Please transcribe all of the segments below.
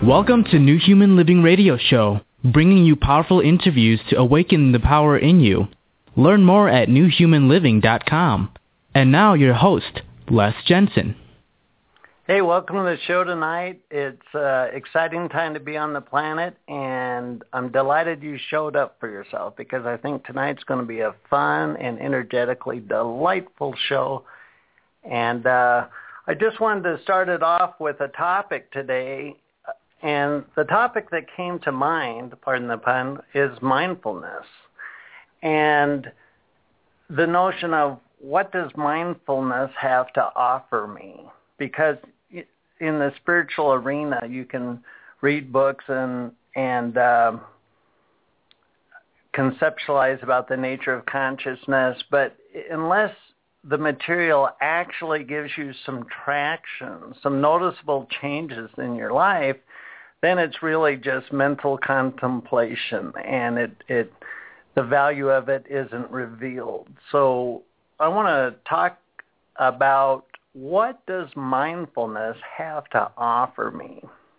Welcome to New Human Living Radio Show, bringing you powerful interviews to awaken the power in you. Learn more at newhumanliving.com. And now your host, Les Jensen. Hey, welcome to the show tonight. It's an exciting time to be on the planet, and I'm delighted you showed up for yourself because I think tonight's going to be a fun and energetically delightful show. And I just wanted to start it off with a topic today. And the topic that came to mind, pardon the pun, is mindfulness. And the notion of what does mindfulness have to offer me? Because in the spiritual arena, you can read books and conceptualize about the nature of consciousness, but unless the material actually gives you some traction, some noticeable changes in your life, then it's really just mental contemplation, and the value of it isn't revealed. So I want to talk about what does mindfulness have to offer me?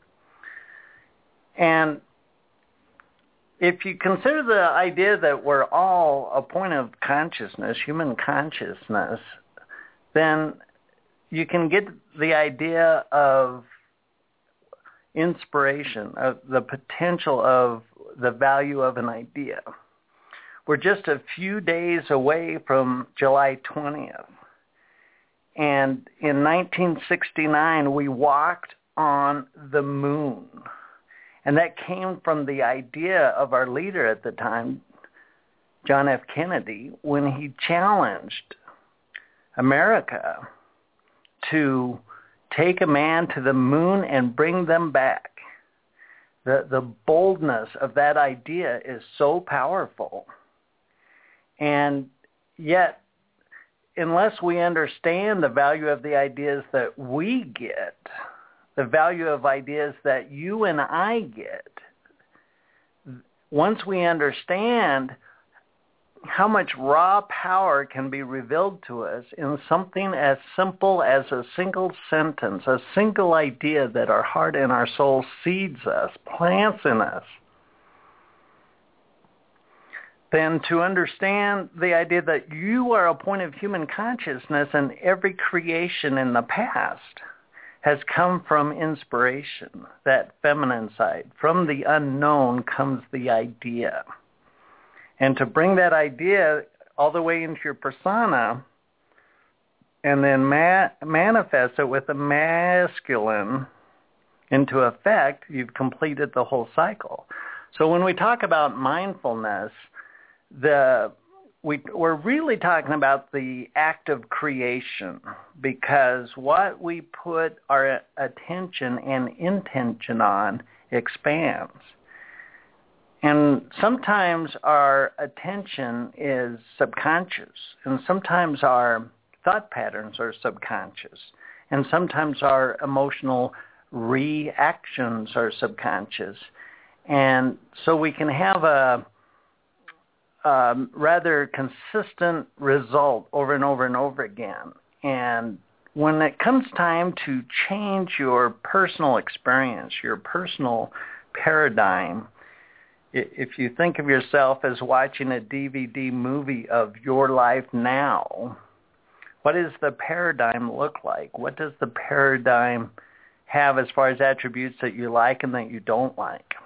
And if you consider the idea that we're all a point of consciousness, human consciousness, then you can get the idea of inspiration, of the potential of the value of an idea. We're just a few days away from July 20th. And in 1969, we walked on the moon. And that came from the idea of our leader at the time, John F. Kennedy, when he challenged America to take a man to the moon and bring them back. The boldness of that idea is so powerful. And yet, unless we understand the value of the ideas that we get, the value of ideas that you and I get, once we understand how much raw power can be revealed to us in something as simple as a single sentence, a single idea that our heart and our soul seeds us, plants in us, then to understand the idea that you are a point of human consciousness and every creation in the past has come from inspiration, that feminine side. From the unknown comes the idea. And to bring that idea all the way into your persona and then manifest it with the masculine into effect, you've completed the whole cycle. So when we talk about mindfulness, we're really talking about the act of creation, because what we put our attention and intention on expands. And sometimes our attention is subconscious, and sometimes our thought patterns are subconscious, and sometimes our emotional reactions are subconscious. And so we can have a rather consistent result over and over and over again. And when it comes time to change your personal experience, your personal paradigm, if you think of yourself as watching a DVD movie of your life now, what does the paradigm look like? What does the paradigm have as far as attributes that you like and that you don't like?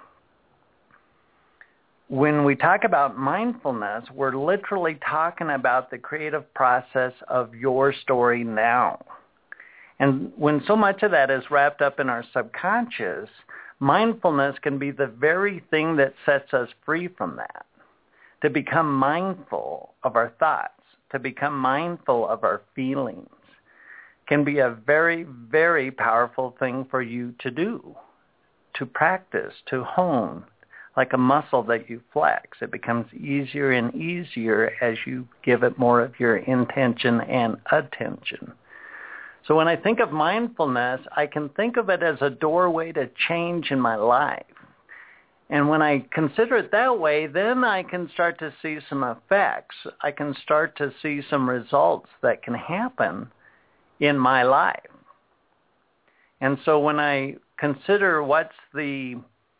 When we talk about mindfulness, we're literally talking about the creative process of your story now. And when so much of that is wrapped up in our subconscious, mindfulness can be the very thing that sets us free from that. To become mindful of our thoughts, to become mindful of our feelings, can be a very, very powerful thing for you to do, to practice, to hone. Like a muscle that you flex. It becomes easier and easier as you give it more of your intention and attention. So when I think of mindfulness, I can think of it as a doorway to change in my life. And when I consider it that way, then I can start to see some effects. I can start to see some results that can happen in my life. And so when I consider what's the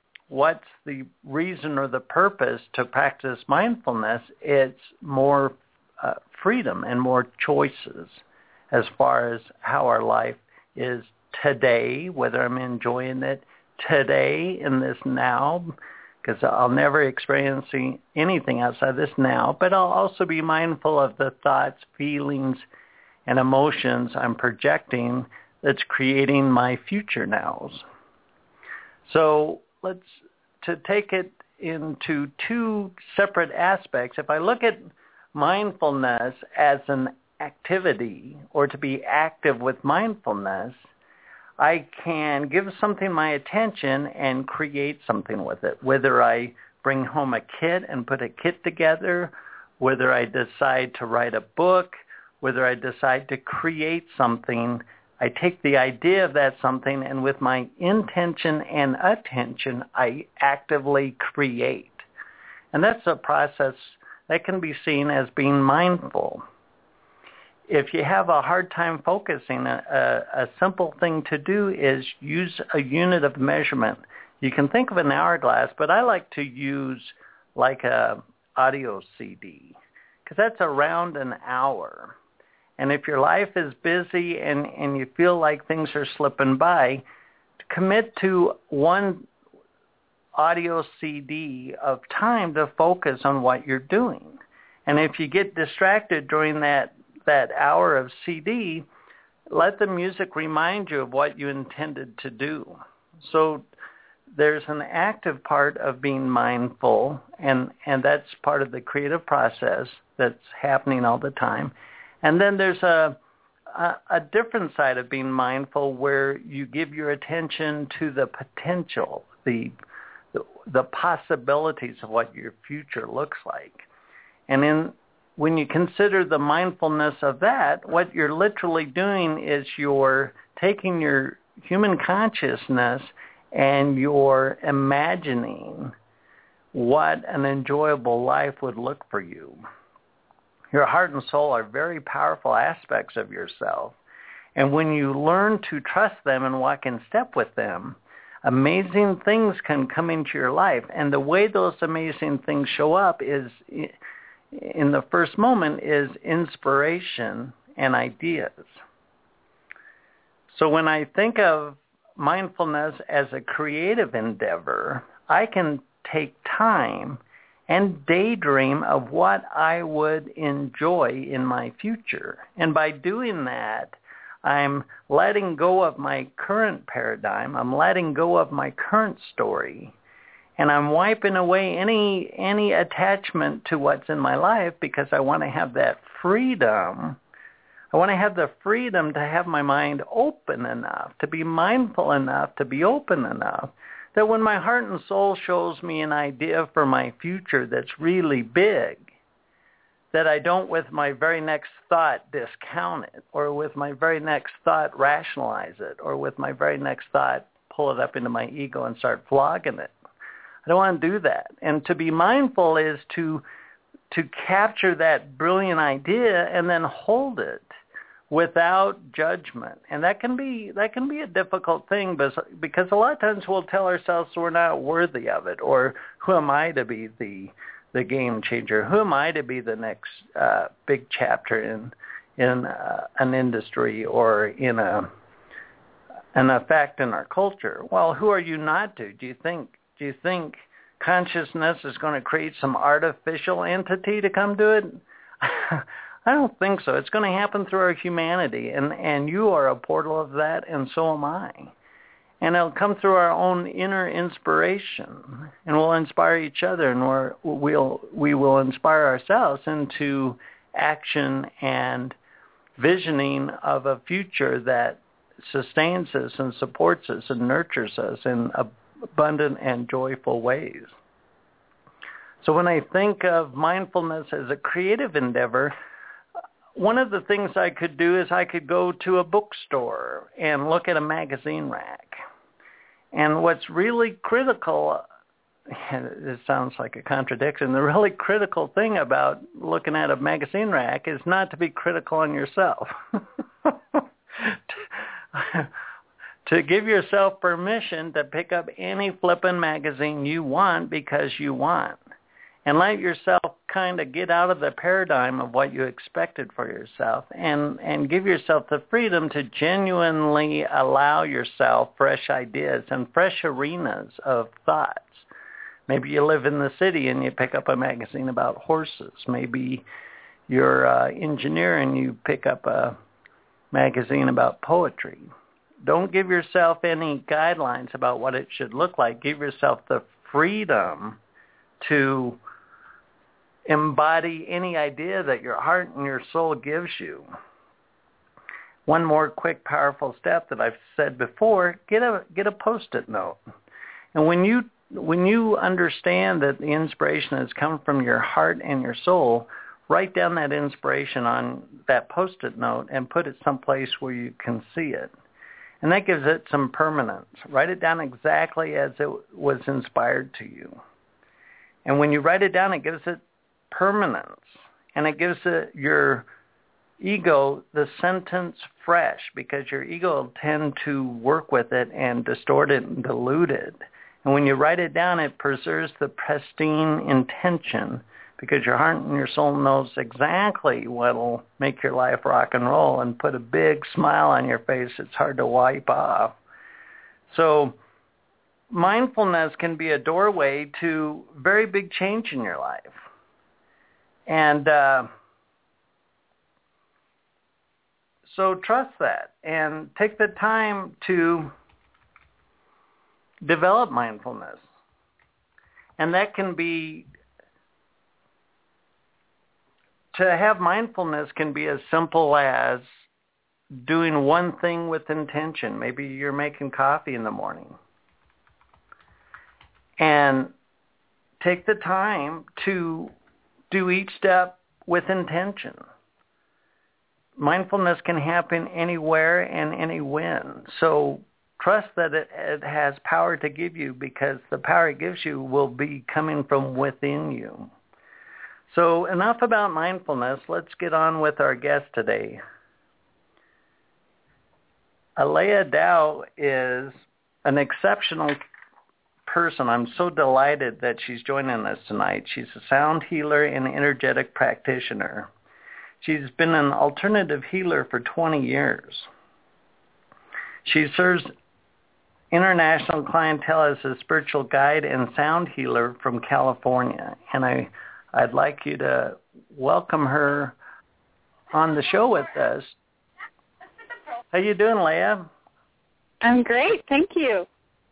reason or the purpose to practice mindfulness, it's more freedom and more choices as far as how our life is today, whether I'm enjoying it today in this now, because I'll never experience anything outside this now, but I'll also be mindful of the thoughts, feelings, and emotions I'm projecting that's creating my future nows. So to take it into two separate aspects, if I look at mindfulness as an activity or to be active with mindfulness, I can give something my attention and create something with it, whether I bring home a kit and put a kit together, whether I decide to write a book, whether I decide to create something. I take the idea of that something, and with my intention and attention, I actively create. And that's a process that can be seen as being mindful. If you have a hard time focusing, a simple thing to do is use a unit of measurement. You can think of an hourglass, but I like to use like a audio CD, because that's around an hour. And if your life is busy and you feel like things are slipping by, commit to one audio CD of time to focus on what you're doing. And if you get distracted during that hour of CD, let the music remind you of what you intended to do. So there's an active part of being mindful, and that's part of the creative process that's happening all the time. And then there's a different side of being mindful where you give your attention to the potential, the possibilities of what your future looks like. And when you consider the mindfulness of that, what you're literally doing is you're taking your human consciousness and you're imagining what an enjoyable life would look for you. Your heart and soul are very powerful aspects of yourself. And when you learn to trust them and walk in step with them, amazing things can come into your life. And the way those amazing things show up is, in the first moment, is inspiration and ideas. So when I think of mindfulness as a creative endeavor, I can take time and daydream of what I would enjoy in my future. And by doing that, I'm letting go of my current paradigm. I'm letting go of my current story. And I'm wiping away any attachment to what's in my life, because I want to have that freedom. I want to have the freedom to have my mind open enough, to be mindful enough, to be open enough, that when my heart and soul shows me an idea for my future that's really big, that I don't with my very next thought discount it, or with my very next thought rationalize it, or with my very next thought pull it up into my ego and start flogging it. I don't want to do that. And to be mindful is to capture that brilliant idea and then hold it without judgment. And that can be a difficult thing, because a lot of times we'll tell ourselves we're not worthy of it, or who am I to be the game changer? Who am I to be the next big chapter in an industry or in an effect in our culture? Well, who are you not to? Do you think consciousness is going to create some artificial entity to come to it? I don't think so. It's going to happen through our humanity, and you are a portal of that, and so am I. And it'll come through our own inner inspiration, and we'll inspire each other, and we will inspire ourselves into action and visioning of a future that sustains us and supports us and nurtures us in abundant and joyful ways. So when I think of mindfulness as a creative endeavor, one of the things I could do is I could go to a bookstore and look at a magazine rack. And what's really critical, it sounds like a contradiction, the really critical thing about looking at a magazine rack is not to be critical on yourself. to give yourself permission to pick up any flippin' magazine you want because you want. And let yourself kind of get out of the paradigm of what you expected for yourself and give yourself the freedom to genuinely allow yourself fresh ideas and fresh arenas of thoughts. Maybe you live in the city and you pick up a magazine about horses. Maybe you're an engineer and you pick up a magazine about poetry. Don't give yourself any guidelines about what it should look like. Give yourself the freedom to embody any idea that your heart and your soul gives you. One more quick, powerful step that I've said before, get a Post-it note. And when you understand that the inspiration has come from your heart and your soul, write down that inspiration on that Post-it note and put it someplace where you can see it. And that gives it some permanence. Write it down exactly as it was inspired to you. And when you write it down, it gives it permanence. And it gives your ego the sentence fresh, because your ego will tend to work with it and distort it and dilute it. And when you write it down, it preserves the pristine intention, because your heart and your soul knows exactly what will make your life rock and roll and put a big smile on your face it's hard to wipe off. So mindfulness can be a doorway to very big change in your life. And so trust that and take the time to develop mindfulness. And that can be, to have mindfulness can be as simple as doing one thing with intention. Maybe you're making coffee in the morning. And take the time to do each step with intention. Mindfulness can happen anywhere and any when. So trust that it has power to give you, because the power it gives you will be coming from within you. So enough about mindfulness. Let's get on with our guest today. Alea Dow is an exceptional person. I'm so delighted that she's joining us tonight. She's a sound healer and energetic practitioner. She's been an alternative healer for 20 years. She serves international clientele as a spiritual guide and sound healer from California. And I'd like you to welcome her on the show with us. How you doing, Leah? I'm great, thank you.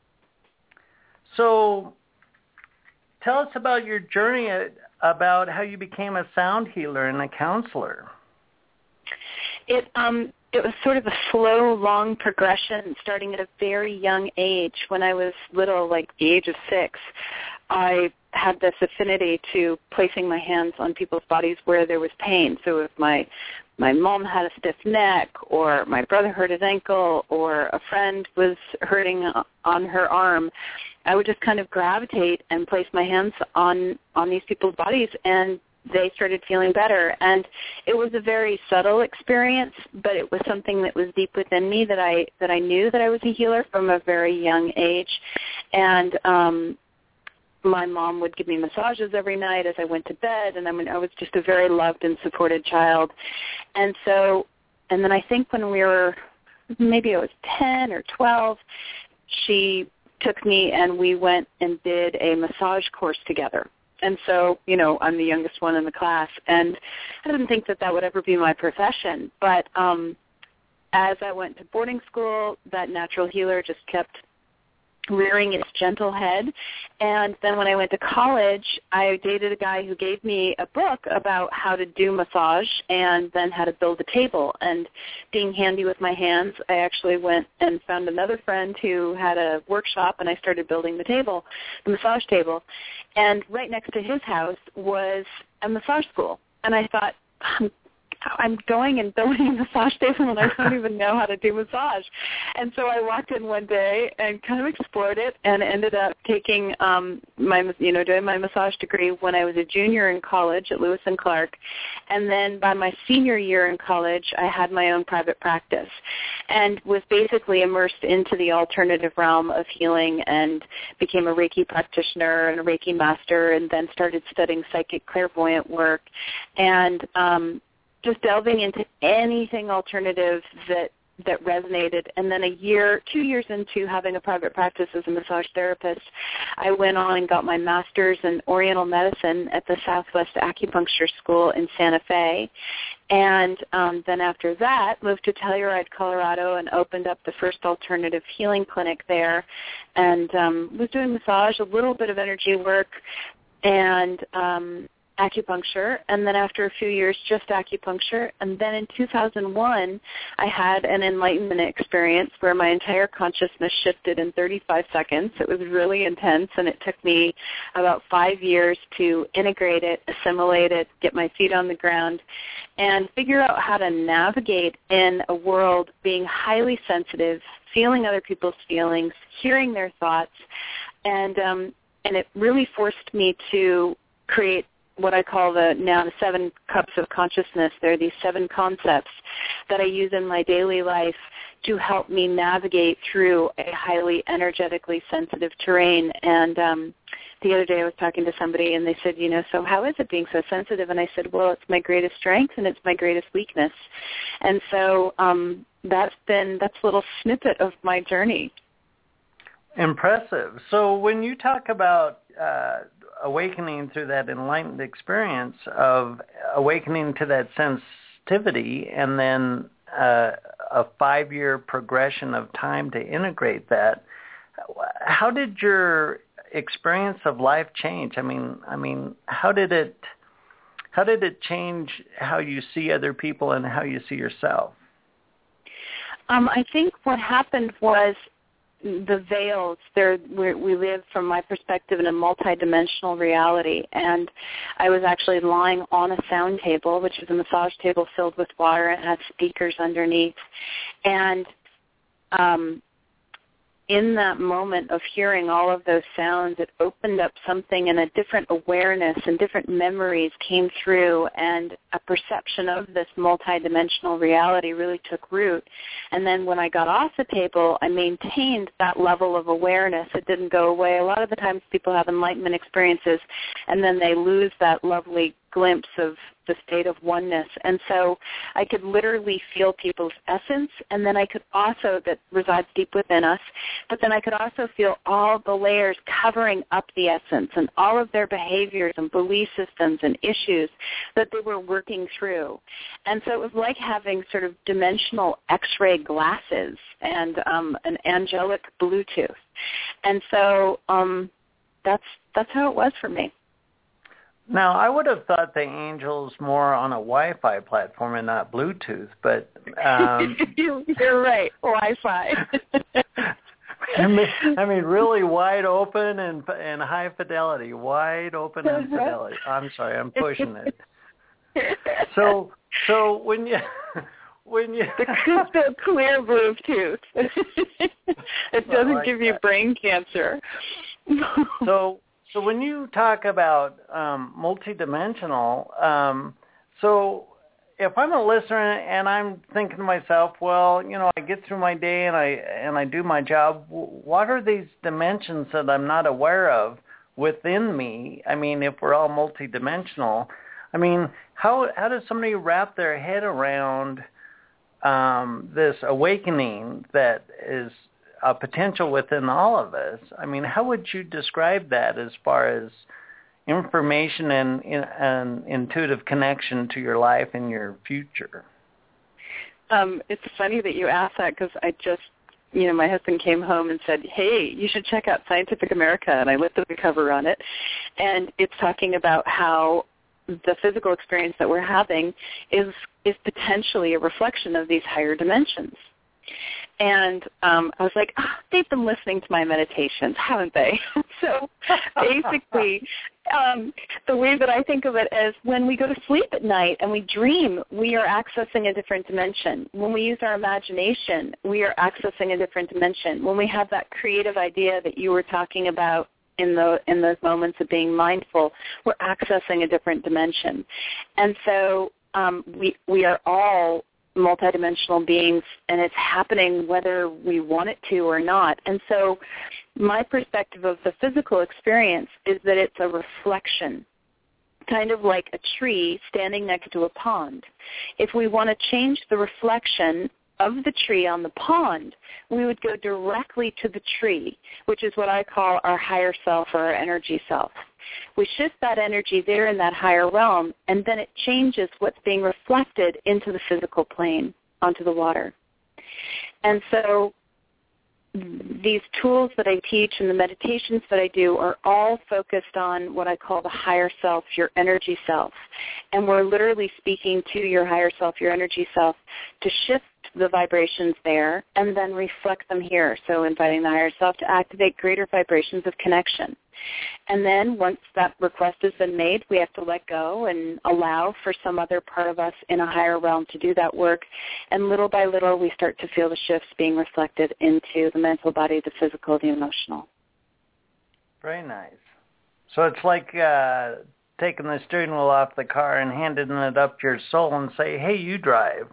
So tell us about your journey, about how you became a sound healer and a counselor. It was sort of a slow, long progression, starting at a very young age. When I was little, like the age of 6, I had this affinity to placing my hands on people's bodies where there was pain. So if my mom had a stiff neck, or my brother hurt his ankle, or a friend was hurting on her arm, I would just kind of gravitate and place my hands on these people's bodies, and they started feeling better. And it was a very subtle experience, but it was something that was deep within me that I knew that I was a healer from a very young age. And my mom would give me massages every night as I went to bed, and I was just a very loved and supported child. And then I think when we were, maybe I was 10 or 12, she took me and we went and did a massage course together. And so, I'm the youngest one in the class, and I didn't think that would ever be my profession. But as I went to boarding school, that natural healer just kept rearing its gentle head. And then when I went to college, I dated a guy who gave me a book about how to do massage and then how to build a table. And being handy with my hands, I actually went and found another friend who had a workshop, and I started building the massage table. And right next to his house was a massage school. And I thought, I'm going and building a massage table and I don't even know how to do massage. And so I walked in one day and kind of explored it and ended up taking doing my massage degree when I was a junior in college at Lewis and Clark. And then by my senior year in college, I had my own private practice and was basically immersed into the alternative realm of healing and became a Reiki practitioner and a Reiki master, and then started studying psychic clairvoyant work and just delving into anything alternative that resonated. And then 2 years into having a private practice as a massage therapist, I went on and got my master's in Oriental Medicine at the Southwest Acupuncture School in Santa Fe. And then after that, moved to Telluride, Colorado, and opened up the first alternative healing clinic there, and was doing massage, a little bit of energy work, and acupuncture, and then after a few years, just acupuncture. And then in 2001, I had an enlightenment experience where my entire consciousness shifted in 35 seconds. It was really intense, and it took me about 5 years to integrate it, assimilate it, get my feet on the ground, and figure out how to navigate in a world being highly sensitive, feeling other people's feelings, hearing their thoughts, and it really forced me to create what I call the 7 cups of consciousness. There are these 7 concepts that I use in my daily life to help me navigate through a highly energetically sensitive terrain. And the other day I was talking to somebody and they said, so how is it being so sensitive? And I said, well, it's my greatest strength and it's my greatest weakness. And so that's a little snippet of my journey. Impressive. So when you talk about awakening through that enlightened experience of awakening to that sensitivity and then a 5-year progression of time to integrate that, how did your experience of life change? I mean, how did it change how you see other people and how you see yourself? I think what happened was the veils there. We live, from my perspective, in a multidimensional reality, and I was actually lying on a sound table, which is a massage table filled with water and had speakers underneath, and in that moment of hearing all of those sounds, it opened up something, and a different awareness and different memories came through, and a perception of this multidimensional reality really took root. And then when I got off the table, I maintained that level of awareness. It didn't go away. A lot of the times people have enlightenment experiences, and then they lose that lovely glimpse of the state of oneness. And so I could literally feel people's essence, and then I could also, that resides deep within us, but then I could also feel all the layers covering up the essence and all of their behaviors and belief systems and issues that they were working through. And so it was like having sort of dimensional X-ray glasses and an angelic Bluetooth. And so that's how it was for me. Now, I would have thought the Angel's more on a Wi-Fi platform and not Bluetooth, but... You're right, Wi-Fi. I mean, really wide open and high fidelity, wide open and fidelity. I'm sorry, I'm pushing it. So when you the crystal clear Bluetooth, it doesn't give you brain cancer. So when you talk about multidimensional, so if I'm a listener and I'm thinking to myself, well, I get through my day and I do my job, what are these dimensions that I'm not aware of within me? I mean, if we're all multidimensional, I mean, how does somebody wrap their head around this awakening that is a potential within all of us? I mean, how would you describe that as far as information and intuitive connection to your life and your future? It's funny that you asked that, because I just, my husband came home and said, hey, you should check out Scientific America, and I lifted the cover on it, and it's talking about how the physical experience that we're having is potentially a reflection of these higher dimensions. And I was like, they've been listening to my meditations, haven't they? So basically, the way that I think of it is when we go to sleep at night and we dream, we are accessing a different dimension. When we use our imagination, we are accessing a different dimension. When we have that creative idea that you were talking about in those moments of being mindful, we're accessing a different dimension. And so we are all multidimensional beings, and it's happening whether we want it to or not. And so my perspective of the physical experience is that it's a reflection, kind of like a tree standing next to a pond. If we want to change the reflection of the tree on the pond, we would go directly to the tree, which is what I call our higher self or our energy self. We shift that energy there in that higher realm, and then it changes what's being reflected into the physical plane, onto the water. And so these tools that I teach and the meditations that I do are all focused on what I call the higher self, your energy self. And we're literally speaking to your higher self, your energy self, to shift the vibrations there and then reflect them here. So inviting the higher self to activate greater vibrations of connection. And then once that request has been made, we have to let go and allow for some other part of us in a higher realm to do that work. And little by little, we start to feel the shifts being reflected into the mental body, the physical, the emotional. Very nice. So it's like taking the steering wheel off the car and handing it up to your soul and say, hey, you drive.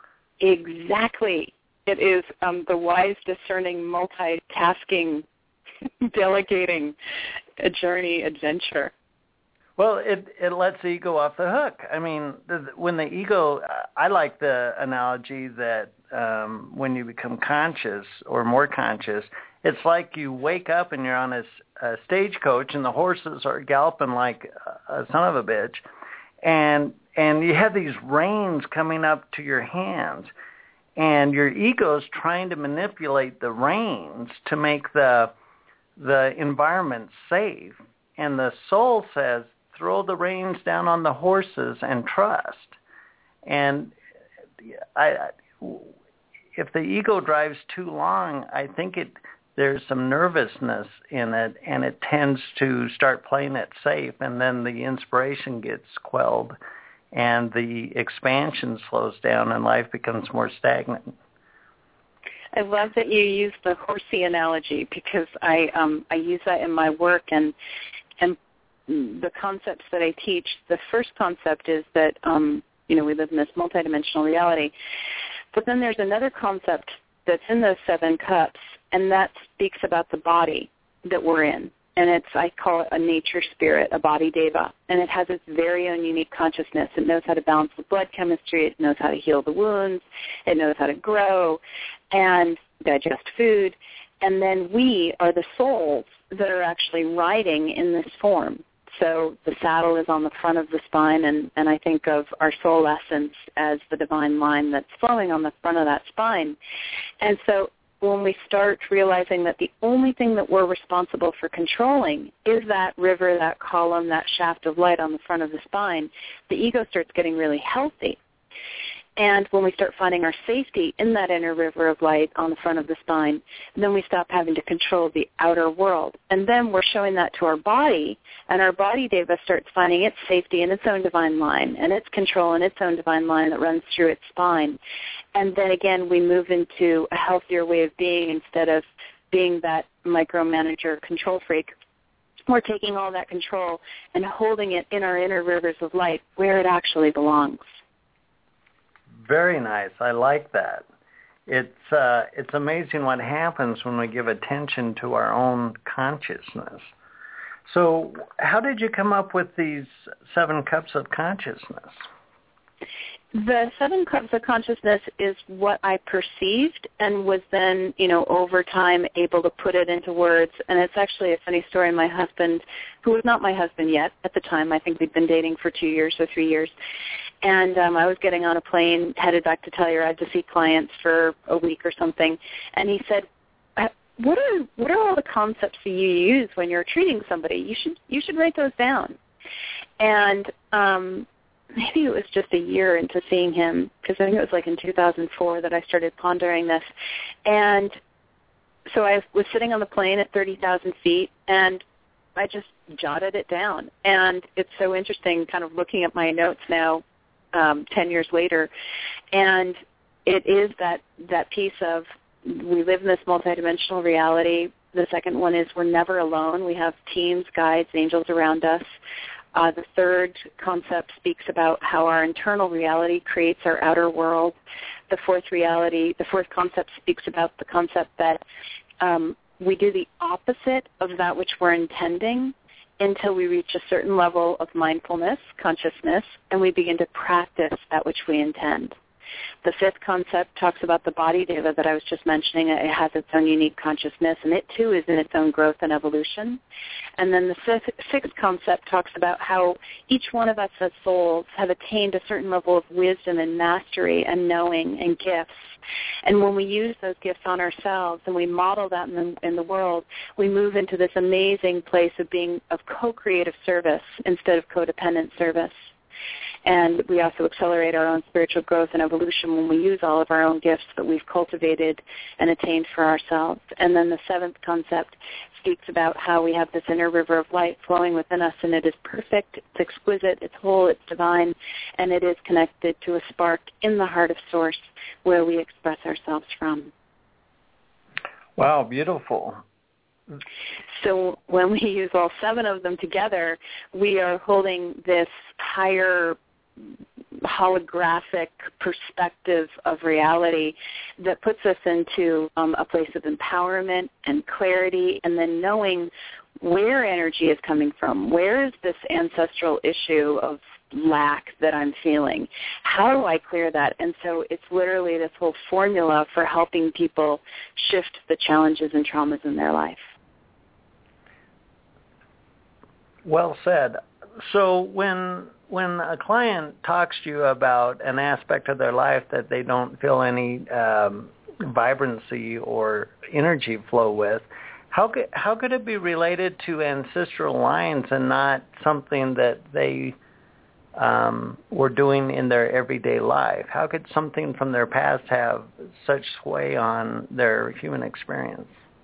Exactly. It is the wise, discerning, multitasking, delegating a journey adventure. Well, it lets the ego off the hook. I mean, when the ego, I like the analogy that when you become conscious or more conscious, it's like you wake up and you're on a stagecoach and the horses are galloping like a son of a bitch, and you have these reins coming up to your hands, and your ego's trying to manipulate the reins to make the environment safe, and the soul says, throw the reins down on the horses and trust. And if the ego drives too long, I think there's some nervousness in it, and it tends to start playing it safe, and then the inspiration gets quelled, and the expansion slows down, and life becomes more stagnant. I love that you use the horsey analogy, because I use that in my work, and the concepts that I teach. The first concept is that we live in this multidimensional reality, but then there's another concept that's in those 7 cups, and that speaks about the body that we're in. And I call it a nature spirit, a body deva. And it has its very own unique consciousness. It knows how to balance the blood chemistry. It knows how to heal the wounds. It knows how to grow and digest food. And then we are the souls that are actually riding in this form. So the saddle is on the front of the spine, and I think of our soul essence as the divine line that's flowing on the front of that spine. And so when we start realizing that the only thing that we're responsible for controlling is that river, that column, that shaft of light on the front of the spine, the ego starts getting really healthy. And when we start finding our safety in that inner river of light on the front of the spine, then we stop having to control the outer world. And then we're showing that to our body, and our body deva starts finding its safety in its own divine line, and its control in its own divine line that runs through its spine. And then again, we move into a healthier way of being instead of being that micromanager control freak. We're taking all that control and holding it in our inner rivers of light where it actually belongs. Very nice. I like that. It's amazing what happens when we give attention to our own consciousness. So how did you come up with these 7 cups of consciousness? The 7 cups of consciousness is what I perceived and was then, over time able to put it into words. And it's actually a funny story. My husband, who was not my husband yet at the time, I think we'd been dating for 2 years or 3 years, and I was getting on a plane, headed back to Telluride to see clients for a week or something. And he said, what are all the concepts that you use when you're treating somebody? You should write those down. And maybe it was just a year into seeing him, because I think it was like in 2004 that I started pondering this. And so I was sitting on the plane at 30,000 feet, and I just jotted it down. And it's so interesting kind of looking at my notes now 10 years later. And it is that piece of we live in this multidimensional reality. The second one is we're never alone. We have teams, guides, angels around us. The third concept speaks about how our internal reality creates our outer world. The fourth concept speaks about the concept that we do the opposite of that which we're intending until we reach a certain level of mindfulness, consciousness, and we begin to practice that which we intend. The fifth concept talks about the body deva that I was just mentioning. It has its own unique consciousness, and it too is in its own growth and evolution. And then the sixth concept talks about how each one of us as souls have attained a certain level of wisdom and mastery and knowing and gifts. And when we use those gifts on ourselves and we model that in the world, we move into this amazing place of being of co-creative service instead of codependent service. And we also accelerate our own spiritual growth and evolution when we use all of our own gifts that we've cultivated and attained for ourselves. And then the seventh concept speaks about how we have this inner river of light flowing within us, and it is perfect, it's exquisite, it's whole, it's divine, and it is connected to a spark in the heart of Source where we express ourselves from. Wow, beautiful. So when we use all seven of them together, we are holding this higher holographic perspective of reality that puts us into a place of empowerment and clarity, and then knowing where energy is coming from. Where is this ancestral issue of lack that I'm feeling? How do I clear that? And so it's literally this whole formula for helping people shift the challenges and traumas in their life. Well said. So when a client talks to you about an aspect of their life that they don't feel any vibrancy or energy flow with, how could it be related to ancestral lines and not something that they were doing in their everyday life? How could something from their past have such sway on their human experience?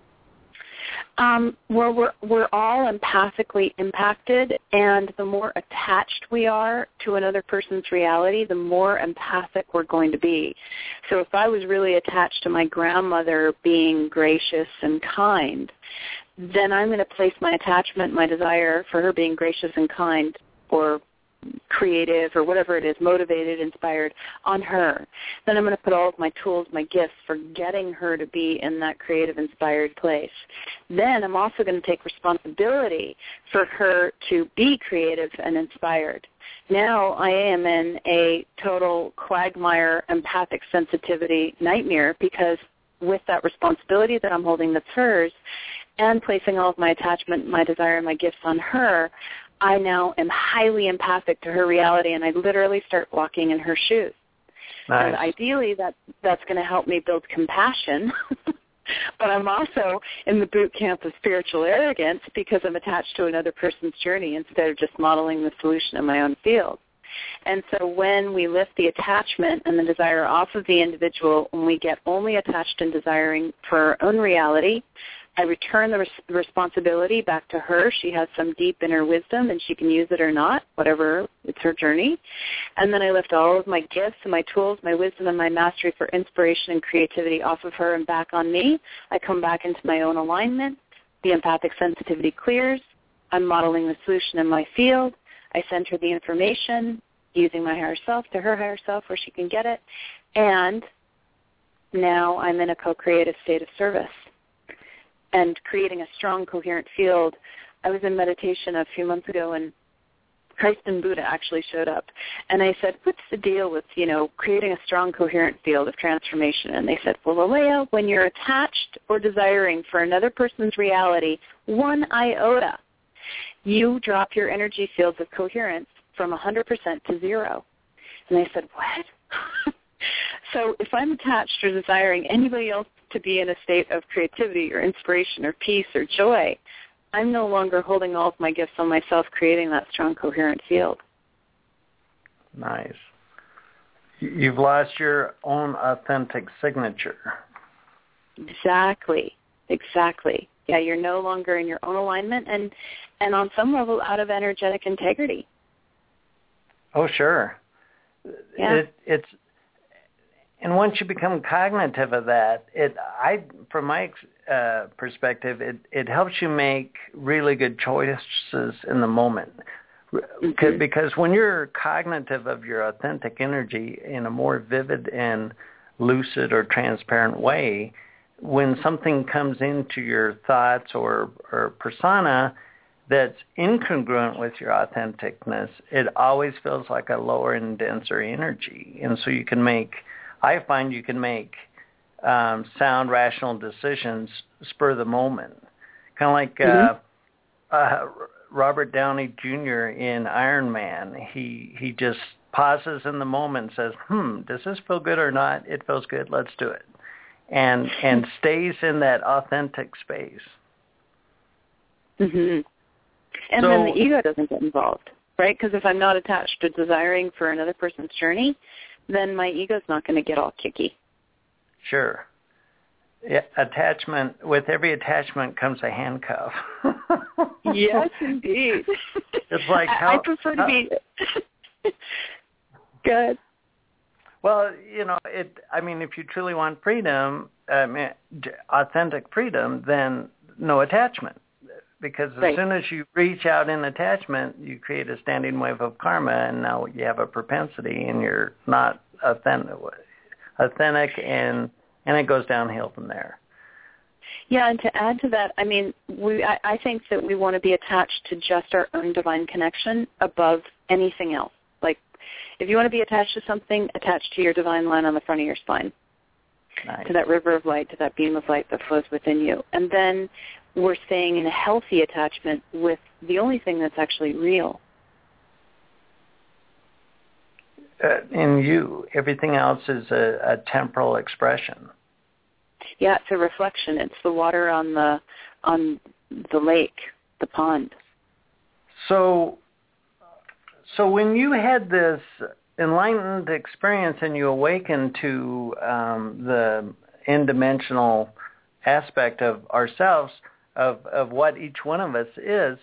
Well, we're all empathically impacted, and the more attached we are to another person's reality, the more empathic we're going to be. So if I was really attached to my grandmother being gracious and kind, then I'm going to place my attachment, my desire for her being gracious and kind, or creative, or whatever it is, motivated, inspired, on her. Then I'm going to put all of my tools, my gifts for getting her to be in that creative, inspired place. Then I'm also going to take responsibility for her to be creative and inspired. Now I am in a total quagmire, empathic sensitivity nightmare, because with that responsibility that I'm holding that's hers, and placing all of my attachment, my desire, and my gifts on her, I now am highly empathic to her reality, and I literally start walking in her shoes. Nice. And ideally, that's going to help me build compassion, but I'm also in the boot camp of spiritual arrogance because I'm attached to another person's journey instead of just modeling the solution in my own field. And so when we lift the attachment and the desire off of the individual, when we get only attached and desiring for our own reality, I return the responsibility back to her. She has some deep inner wisdom, and she can use it or not, whatever, it's her journey. And then I lift all of my gifts and my tools, my wisdom and my mastery for inspiration and creativity off of her and back on me. I come back into my own alignment. The empathic sensitivity clears. I'm modeling the solution in my field. I send her the information using my higher self to her higher self where she can get it. And now I'm in a co-creative state of service and creating a strong, coherent field. I was in meditation a few months ago, and Christ and Buddha actually showed up. And I said, what's the deal with, creating a strong, coherent field of transformation? And they said, well, Alea, when you're attached or desiring for another person's reality, 1 iota, you drop your energy fields of coherence from 100% to 0. And they said, what? So if I'm attached or desiring anybody else to be in a state of creativity or inspiration or peace or joy, I'm no longer holding all of my gifts on myself, creating that strong, coherent field. Nice. You've lost your own authentic signature. Exactly. Yeah, you're no longer in your own alignment and on some level out of energetic integrity. Oh, sure. Yeah. And once you become cognitive of that, from my perspective, it helps you make really good choices in the moment. Mm-hmm. Because when you're cognitive of your authentic energy in a more vivid and lucid or transparent way, when something comes into your thoughts or persona that's incongruent with your authenticness, it always feels like a lower and denser energy. And so I find you can make sound, rational decisions spur of the moment. Kind of like Robert Downey Jr. in Iron Man. He just pauses in the moment and says, does this feel good or not? It feels good. Let's do it. And stays in that authentic space. Mm-hmm. And then the ego doesn't get involved, right? Because if I'm not attached to desiring for another person's journey, then my ego's not going to get all kicky. Sure. Yeah, with every attachment comes a handcuff. Yes, indeed. It's like I prefer to be good. Well, if you truly want freedom, authentic freedom, then no attachment. Because as soon as you reach out in attachment, you create a standing wave of karma, and now you have a propensity, and you're not authentic, and it goes downhill from there. Yeah, and to add to that, I think that we want to be attached to just our own divine connection above anything else. Like, if you want to be attached to something, attached to your divine line on the front of your spine. Nice. To that river of light, to that beam of light that flows within you. And then we're staying in a healthy attachment with the only thing that's actually real. In you, everything else is a temporal expression. Yeah, it's a reflection. It's the water on the lake, the pond. So when you had this enlightened experience and you awakened to the in-dimensional aspect of ourselves, of what each one of us is,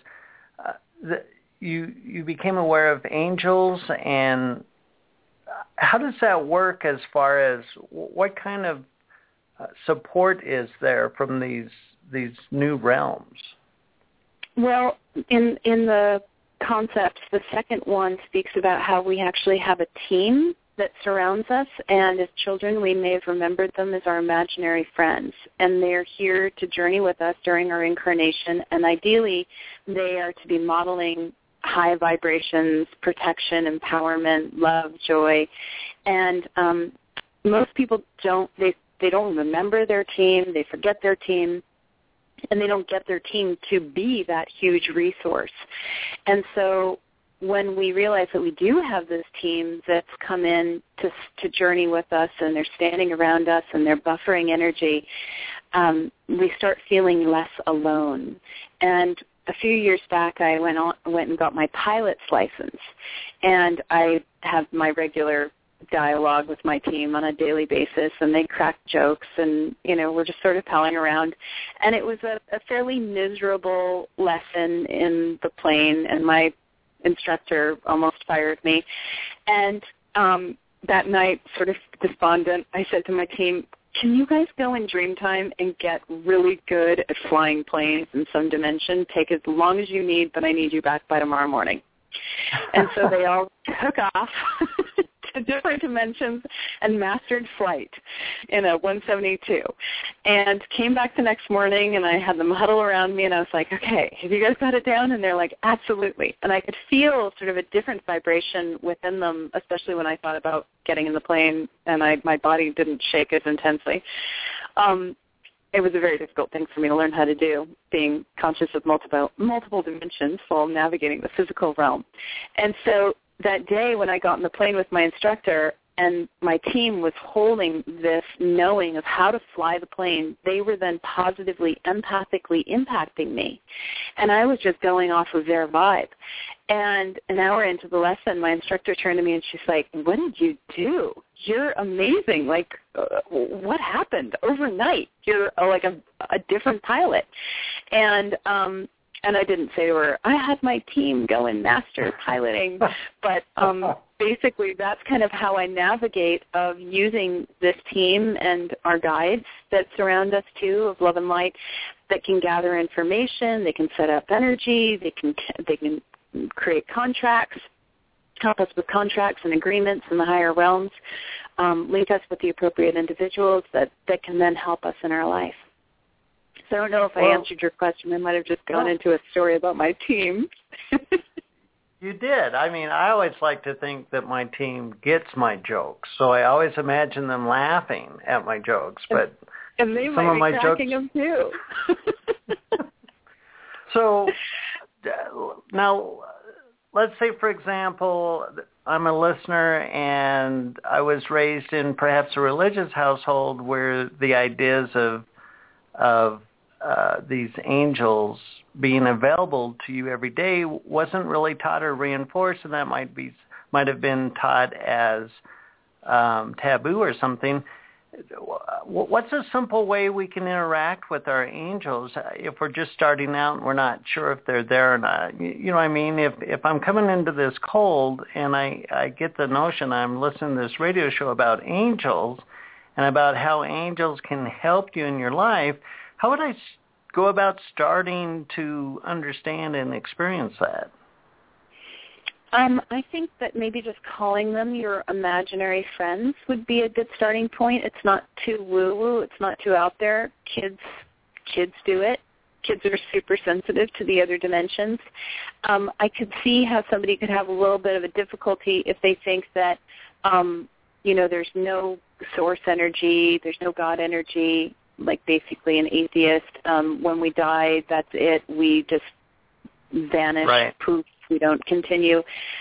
you became aware of angels, and how does that work as far as what kind of support is there from these new realms? Well, in the concept, the second one speaks about how we actually have a team that surrounds us, and as children we may have remembered them as our imaginary friends, and they're here to journey with us during our incarnation, and ideally they are to be modeling high vibrations, protection, empowerment, love, joy, and most people don't remember their team, they forget their team, and they don't get their team to be that huge resource. And so when we realize that we do have this team that's come in to journey with us, and they're standing around us and they're buffering energy, we start feeling less alone. And a few years back, I went and got my pilot's license, and I have my regular dialogue with my team on a daily basis, and they crack jokes, and we're just sort of palling around. And it was a fairly miserable lesson in the plane, and my instructor almost fired me. And that night, sort of despondent, I said to my team, can you guys go in dream time and get really good at flying planes in some dimension? Take as long as you need, but I need you back by tomorrow morning. And so they all took off to different dimensions and mastered flight in a 172, and came back the next morning, and I had them huddle around me, and I was like, okay, have you guys got it down? And they're like, absolutely. And I could feel sort of a different vibration within them, especially when I thought about getting in the plane, and my body didn't shake as intensely. It was a very difficult thing for me to learn how to do, being conscious of multiple dimensions while navigating the physical realm. And so that day when I got in the plane with my instructor, and my team was holding this knowing of how to fly the plane, they were then positively, empathically impacting me. And I was just going off of their vibe. And an hour into the lesson, my instructor turned to me and she's like, what did you do? You're amazing. Like, what happened overnight? You're like a different pilot. And I didn't say to her, I had my team go and master piloting. But basically that's kind of how I navigate of using this team and our guides that surround us too of love and light that can gather information, they can set up energy, they can create contracts, help us with contracts and agreements in the higher realms, link us with the appropriate individuals that can then help us in our life. So I don't know if I answered your question. I might have just gone into a story about my team. You did. I mean, I always like to think that my team gets my jokes, so I always imagine them laughing at my jokes. But and they some might of my be cracking them too. So now, let's say, for example, I'm a listener and I was raised in perhaps a religious household where the ideas of these angels being available to you every day wasn't really taught or reinforced, and that might have been taught as taboo or something. What's a simple way we can interact with our angels if we're just starting out and we're not sure if they're there or not? You know what I mean? If I'm coming into this cold and I get the notion I'm listening to this radio show about angels and about how angels can help you in your life, how would I go about starting to understand and experience that? I think that maybe just calling them your imaginary friends would be a good starting point. It's not too woo-woo. It's not too out there. Kids do it. Kids are super sensitive to the other dimensions. I could see how somebody could have a little bit of a difficulty if they think that, there's no source energy, there's no God energy, like basically an atheist. When we die, that's it. We just vanish, right. Poof. We don't continue.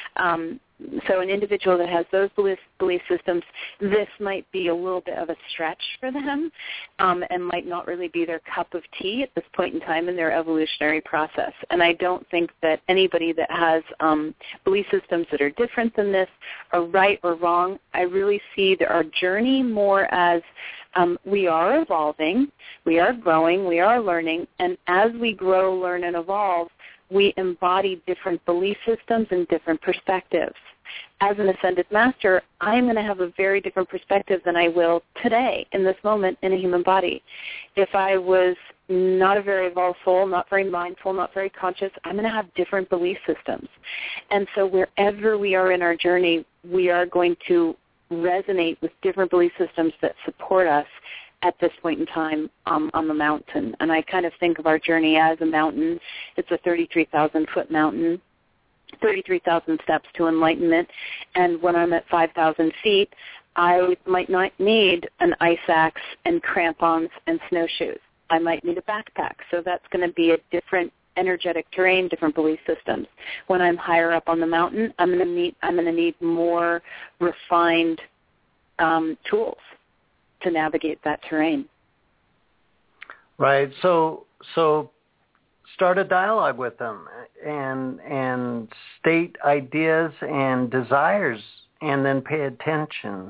So an individual that has those belief systems, this might be a little bit of a stretch for them and might not really be their cup of tea at this point in time in their evolutionary process. And I don't think that anybody that has belief systems that are different than this are right or wrong. I really see our journey more as we are evolving, we are growing, we are learning, and as we grow, learn, and evolve, we embody different belief systems and different perspectives. As an ascended master, I'm going to have a very different perspective than I will today, in this moment, in a human body. If I was not a very evolved soul, not very mindful, not very conscious, I'm going to have different belief systems. And so wherever we are in our journey, we are going to resonate with different belief systems that support us at this point in time on the mountain. And I kind of think of our journey as a mountain. It's a 33,000-foot mountain, 33,000 steps to enlightenment. And when I'm at 5,000 feet, I might not need an ice axe and crampons and snowshoes. I might need a backpack. So that's going to be a different energetic terrain, different belief systems. When I'm higher up on the mountain, I'm going to need more refined tools to navigate that terrain. Right. So start a dialogue with them and state ideas and desires, and then pay attention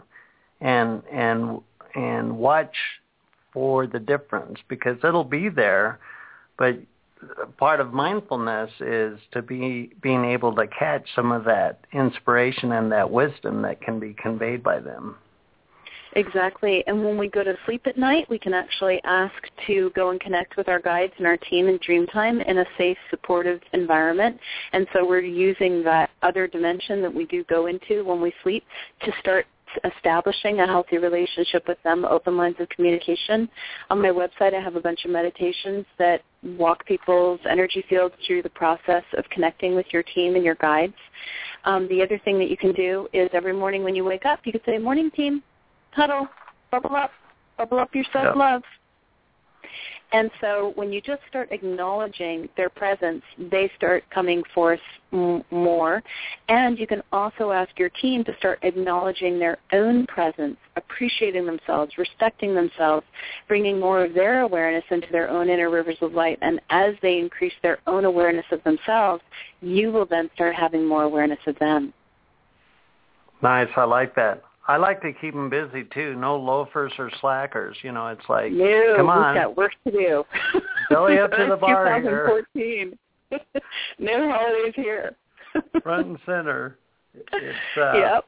and watch for the difference, because it'll be there. But part of mindfulness is to being able to catch some of that inspiration and that wisdom that can be conveyed by them. Exactly. And when we go to sleep at night, we can actually ask to go and connect with our guides and our team in dream time in a safe, supportive environment. And so we're using that other dimension that we do go into when we sleep to start establishing a healthy relationship with them, open lines of communication. On my website, I have a bunch of meditations that walk people's energy fields through the process of connecting with your team and your guides. The other thing that you can do is every morning when you wake up, you can say, morning team, huddle, bubble up your self-love. And so when you just start acknowledging their presence, they start coming forth more. And you can also ask your team to start acknowledging their own presence, appreciating themselves, respecting themselves, bringing more of their awareness into their own inner rivers of light. And as they increase their own awareness of themselves, you will then start having more awareness of them. Nice. I like that. I like to keep them busy, too. No loafers or slackers. You know, it's like, come on. We've got work to do. Belly up to the bar 2014. No holidays here. Front and center. It's, yep.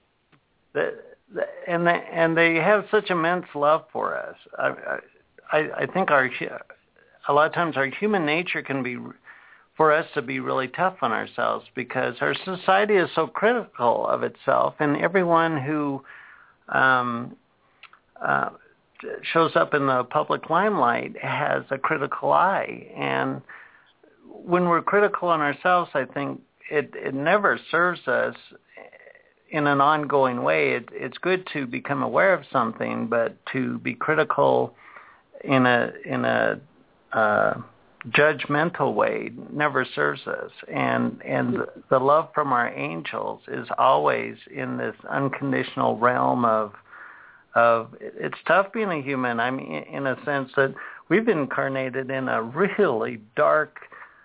And they have such immense love for us. I think a lot of times our human nature can be, for us to be really tough on ourselves, because our society is so critical of itself, and everyone who shows up in the public limelight has a critical eye. And when we're critical on ourselves, I think it never serves us in an ongoing way. It's good to become aware of something, but to be critical in a judgmental way never serves us. And the love from our angels is always in this unconditional realm of it's tough being a human. I mean, in a sense that we've incarnated in a really dark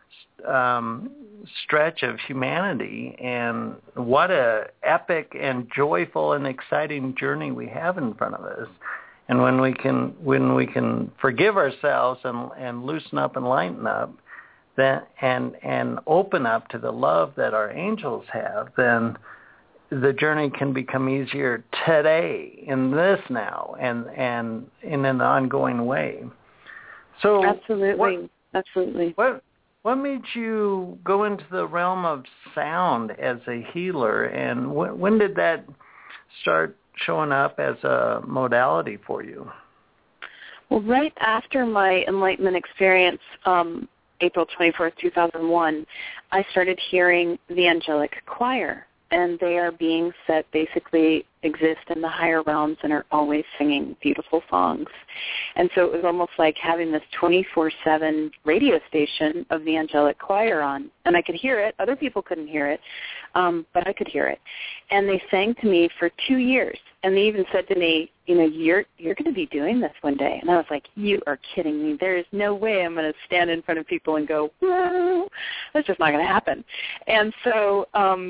stretch of humanity, and what a epic and joyful and exciting journey we have in front of us. And when we can forgive ourselves and loosen up and lighten up, then and open up to the love that our angels have, then the journey can become easier today, in this now, and in an ongoing way. So absolutely. What made you go into the realm of sound as a healer, and when did that start showing up as a modality for you? Well, right after my enlightenment experience, April 24th, 2001, I started hearing the angelic choir, and they are beings that basically exist in the higher realms and are always singing beautiful songs. And so it was almost like having this 24/7 radio station of the angelic choir on. And I could hear it. Other people couldn't hear it, but I could hear it. And they sang to me for 2 years. And they even said to me, you know, you're going to be doing this one day. And I was like, you are kidding me. There is no way I'm going to stand in front of people and go, whoa. That's just not going to happen. And so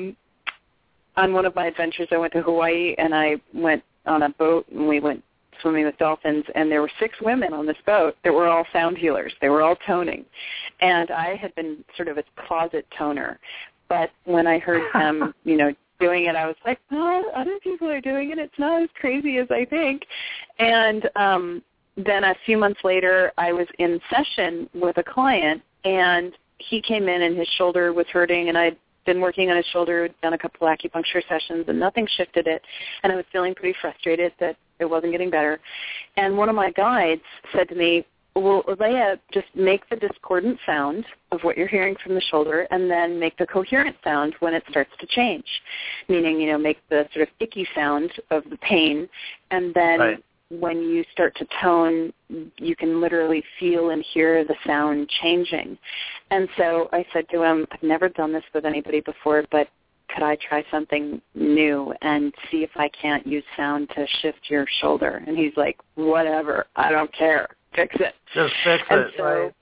on one of my adventures, I went to Hawaii, and I went on a boat, and we went swimming with dolphins, and there were 6 women on this boat that were all sound healers. They were all toning. And I had been sort of a closet toner. But when I heard them, you know, doing it, I was like, oh, other people are doing it. It's not as crazy as I think. And then a few months later, I was in session with a client, and he came in, and his shoulder was hurting, and I'd been working on his shoulder, done a couple of acupuncture sessions, and nothing shifted it. And I was feeling pretty frustrated that it wasn't getting better. And one of my guides said to me, well, Leah, just make the discordant sound of what you're hearing from the shoulder, and then make the coherent sound when it starts to change, meaning, you know, make the sort of icky sound of the pain, and then when you start to tone, you can literally feel and hear the sound changing. And so I said to him, I've never done this with anybody before, but could I try something new and see if I can't use sound to shift your shoulder? And he's like, whatever, I don't care. Fix it. Just fix it, right?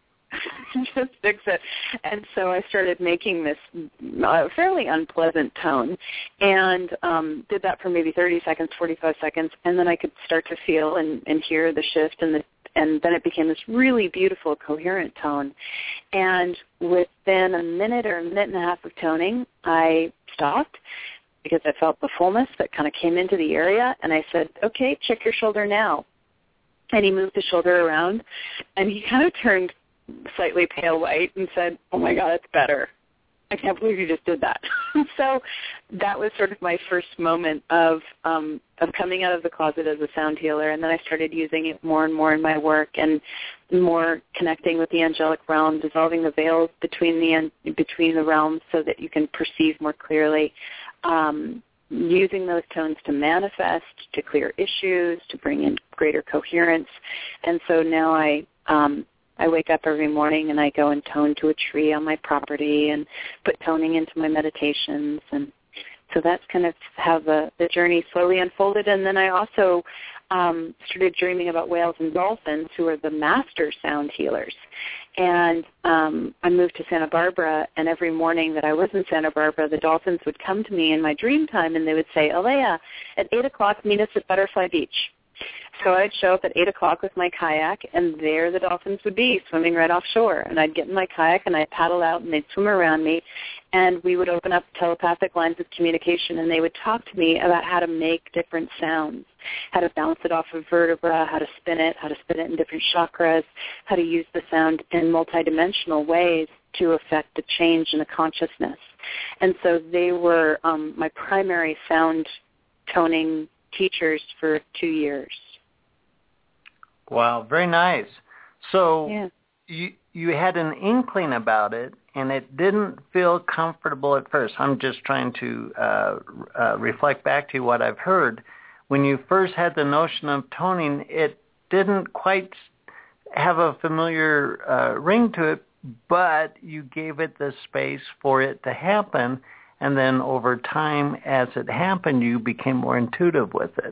Just fix it. And so I started making this fairly unpleasant tone, and did that for maybe 30 seconds, 45 seconds, and then I could start to feel and hear the shift, and then it became this really beautiful, coherent tone. And within a minute or a minute and a half of toning, I stopped because I felt the fullness that kind of came into the area, and I said, okay, check your shoulder now. And he moved the shoulder around, and he kind of turned slightly pale white and said, oh, my God, it's better. I can't believe you just did that. So that was sort of my first moment of coming out of the closet as a sound healer, and then I started using it more and more in my work, and more connecting with the angelic realm, dissolving the veils between the realms so that you can perceive more clearly, using those tones to manifest, to clear issues, to bring in greater coherence. And so now I I wake up every morning and I go and tone to a tree on my property and put toning into my meditations. And so that's kind of how the journey slowly unfolded. And then I also started dreaming about whales and dolphins, who are the master sound healers. And I moved to Santa Barbara, and every morning that I was in Santa Barbara, the dolphins would come to me in my dream time, and they would say, Alea, at 8 o'clock, meet us at Butterfly Beach. So I'd show up at 8 o'clock with my kayak, and there the dolphins would be, swimming right offshore. And I'd get in my kayak, and I'd paddle out, and they'd swim around me, and we would open up telepathic lines of communication, and they would talk to me about how to make different sounds, how to bounce it off of vertebra, how to spin it in different chakras, how to use the sound in multidimensional ways to affect the change in the consciousness. And so they were my primary sound toning teachers for 2 years. Wow, very nice. So yeah. you had an inkling about it, and it didn't feel comfortable at first. I'm just trying to reflect back to you what I've heard. When you first had the notion of toning, it didn't quite have a familiar ring to it, but you gave it the space for it to happen, and then over time, as it happened, you became more intuitive with it.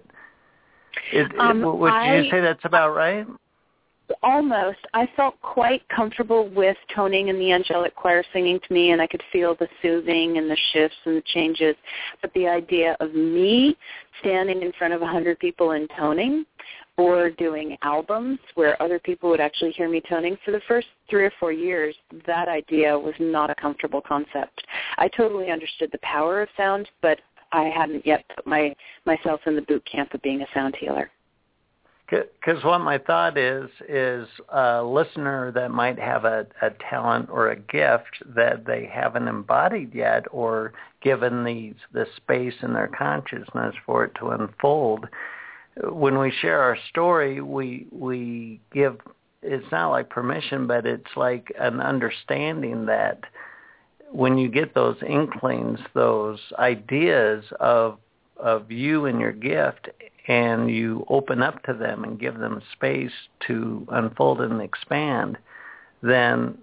Would you say that's about right? Almost. I felt quite comfortable with toning and the angelic choir singing to me, and I could feel the soothing and the shifts and the changes. But the idea of me standing in front of 100 people and toning, or doing albums where other people would actually hear me toning, for the first 3 or 4 years, that idea was not a comfortable concept. I totally understood the power of sound, but I hadn't yet put myself in the boot camp of being a sound healer. Because what my thought is a listener that might have a talent or a gift that they haven't embodied yet or given the space in their consciousness for it to unfold. When we share our story, we give, it's not like permission, but it's like an understanding that when you get those inklings, those ideas of you and your gift, and you open up to them and give them space to unfold and expand, then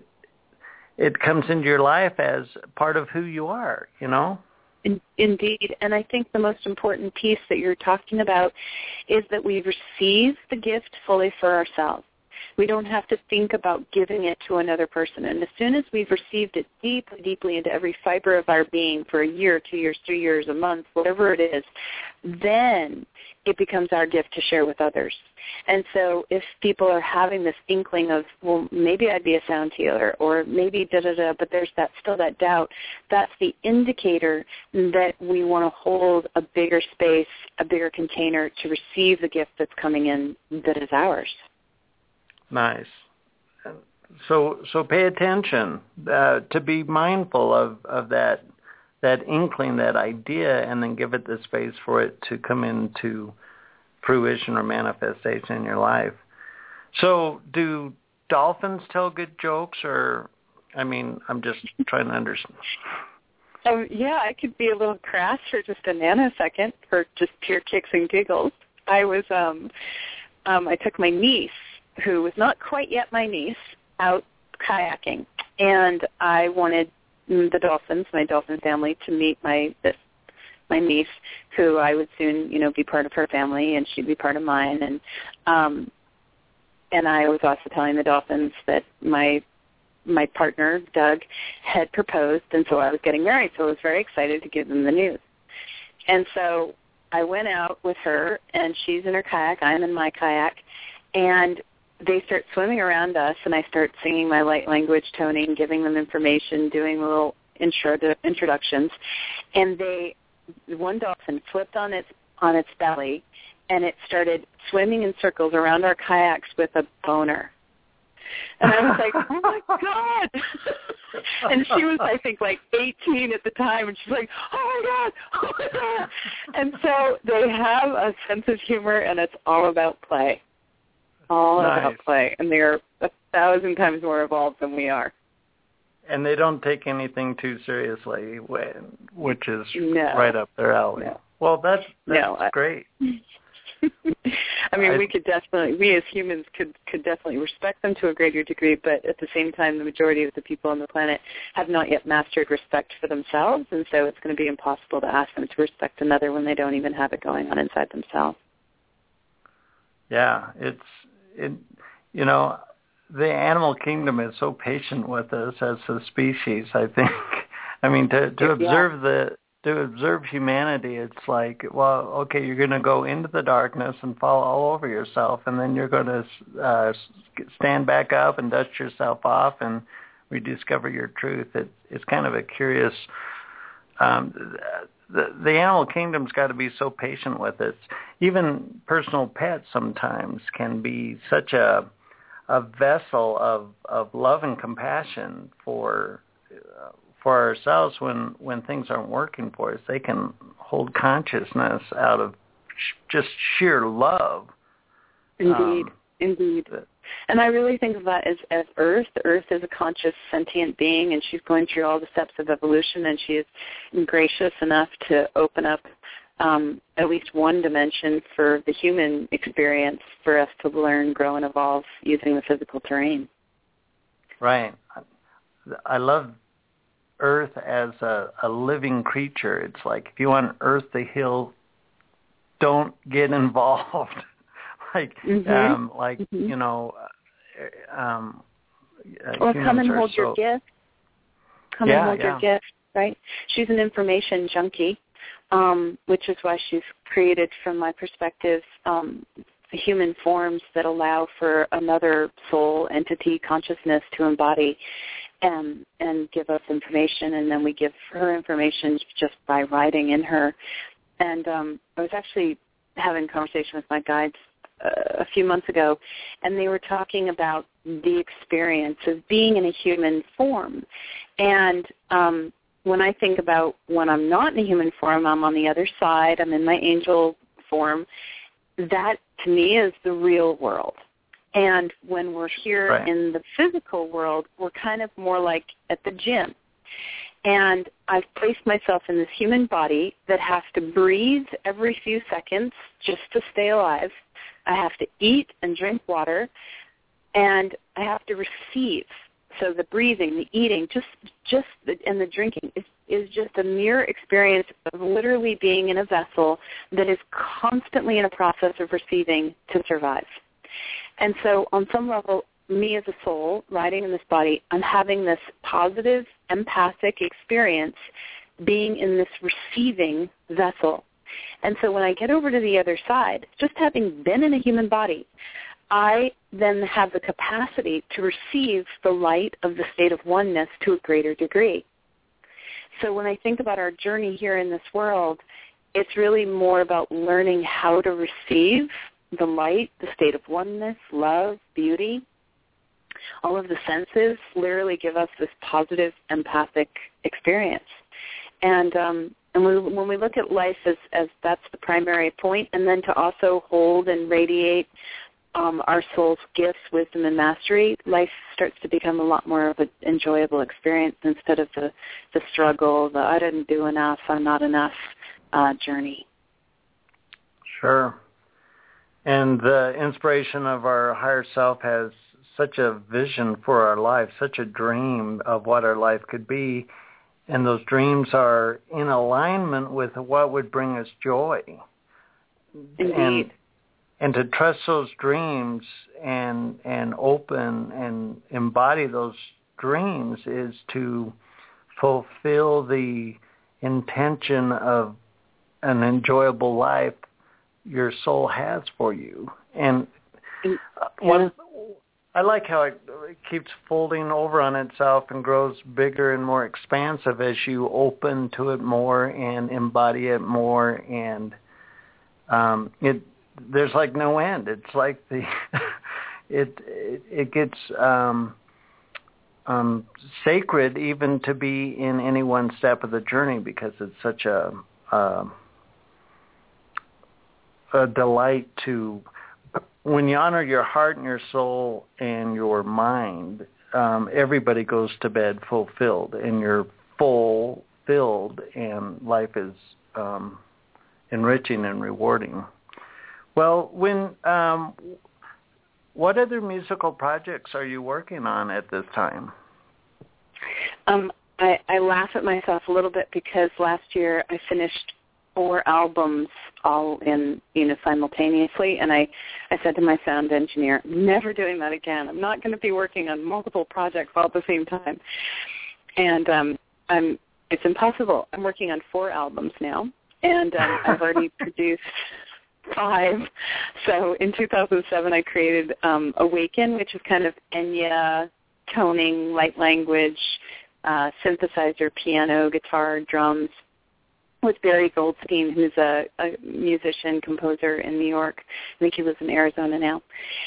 it comes into your life as part of who you are, you know? Indeed. And I think the most important piece that you're talking about is that we receive the gift fully for ourselves. We don't have to think about giving it to another person. And as soon as we've received it deeply, deeply into every fiber of our being for a year, 2 years, 3 years, a month, whatever it is, then it becomes our gift to share with others. And so if people are having this inkling of, well, maybe I'd be a sound healer, or maybe da-da-da, but there's still that doubt, that's the indicator that we want to hold a bigger space, a bigger container to receive the gift that's coming in that is ours. Nice. So pay attention, to be mindful of that inkling, that idea, and then give it the space for it to come into fruition or manifestation in your life. So do dolphins tell good jokes, or, I mean, I'm just trying to understand. Yeah, I could be a little crass for just a nanosecond for just pure kicks and giggles. I took my niece, who was not quite yet my niece, out kayaking, and I wanted the dolphins, my dolphin family, to meet my niece, who I would soon, be part of her family, and she'd be part of mine. And I was also telling the dolphins that my partner, Doug, had proposed, and so I was getting married. So I was very excited to give them the news. And so I went out with her, and she's in her kayak, I'm in my kayak, and they start swimming around us, and I start singing my light language toning, giving them information, doing little introductions, and one dolphin flipped on its belly, and it started swimming in circles around our kayaks with a boner. And I was like, oh, my God. And she was, I think, like 18 at the time, and she's like, oh, my God, oh, my God. And so they have a sense of humor, and it's all about play. All nice. About play. And they're 1,000 times more evolved than we are. And they don't take anything too seriously, which is right up their alley. No. Well, that's great. I mean, we as humans could definitely respect them to a greater degree, but at the same time, the majority of the people on the planet have not yet mastered respect for themselves, and so it's going to be impossible to ask them to respect another when they don't even have it going on inside themselves. Yeah, the animal kingdom is so patient with us as a species, I think. I mean, to observe humanity, it's like, well, okay, you're going to go into the darkness and fall all over yourself, and then you're going to stand back up and dust yourself off and rediscover your truth. It's kind of a curious. The animal kingdom's got to be so patient with us. Even personal pets sometimes can be such a vessel of love and compassion for ourselves when things aren't working for us. They can hold consciousness out of just sheer love. Indeed. And I really think of that as Earth. Earth is a conscious, sentient being, and she's going through all the steps of evolution, and she is gracious enough to open up at least one dimension for the human experience for us to learn, grow, and evolve using the physical terrain. Right. I love Earth as a living creature. It's like, if you want Earth to heal, don't get involved. Or come and hold your gift. Come and hold your gift, right? She's an information junkie, which is why she's created, from my perspective, human forms that allow for another soul, entity, consciousness to embody and give us information, and then we give her information just by riding in her. And I was actually having a conversation with my guides a few months ago, and they were talking about the experience of being in a human form. And when I think about when I'm not in a human form, I'm on the other side, I'm in my angel form, that to me is the real world. And when we're here in the physical world, we're kind of more like at the gym. And I've placed myself in this human body that has to breathe every few seconds just to stay alive. I have to eat and drink water, and I have to receive. So the breathing, the eating, and the drinking is just a mere experience of literally being in a vessel that is constantly in a process of receiving to survive. And so on some level, me as a soul riding in this body, I'm having this positive, empathic experience being in this receiving vessel. And so when I get over to the other side, just having been in a human body, I then have the capacity to receive the light of the state of oneness to a greater degree. So when I think about our journey here in this world, it's really more about learning how to receive the light, the state of oneness, love, beauty. All of the senses literally give us this positive, empathic experience. And when we look at life as that's the primary point, and then to also hold and radiate our soul's gifts, wisdom, and mastery, life starts to become a lot more of an enjoyable experience instead of the struggle, the I didn't do enough, I'm not enough journey. Sure. And the inspiration of our higher self has such a vision for our life, such a dream of what our life could be. And those dreams are in alignment with what would bring us joy. Indeed. And to trust those dreams and open and embody those dreams is to fulfill the intention of an enjoyable life your soul has for you. And I like how it keeps folding over on itself and grows bigger and more expansive as you open to it more and embody it more, and there's like no end. It's like it gets sacred even to be in any one step of the journey, because it's such a delight to. When you honor your heart and your soul and your mind, everybody goes to bed fulfilled, and you're fulfilled, and life is enriching and rewarding. Well, what other musical projects are you working on at this time? I laugh at myself a little bit because last year I finished 4 albums all in, simultaneously, and I said to my sound engineer, I'm never doing that again. I'm not going to be working on multiple projects all at the same time. And it's impossible. I'm working on 4 albums now, and I've already produced 5. So in 2007, I created Awaken, which is kind of Enya, toning, light language, synthesizer, piano, guitar, drums, with Barry Goldstein, who's a musician, composer in New York. I think he lives in Arizona now.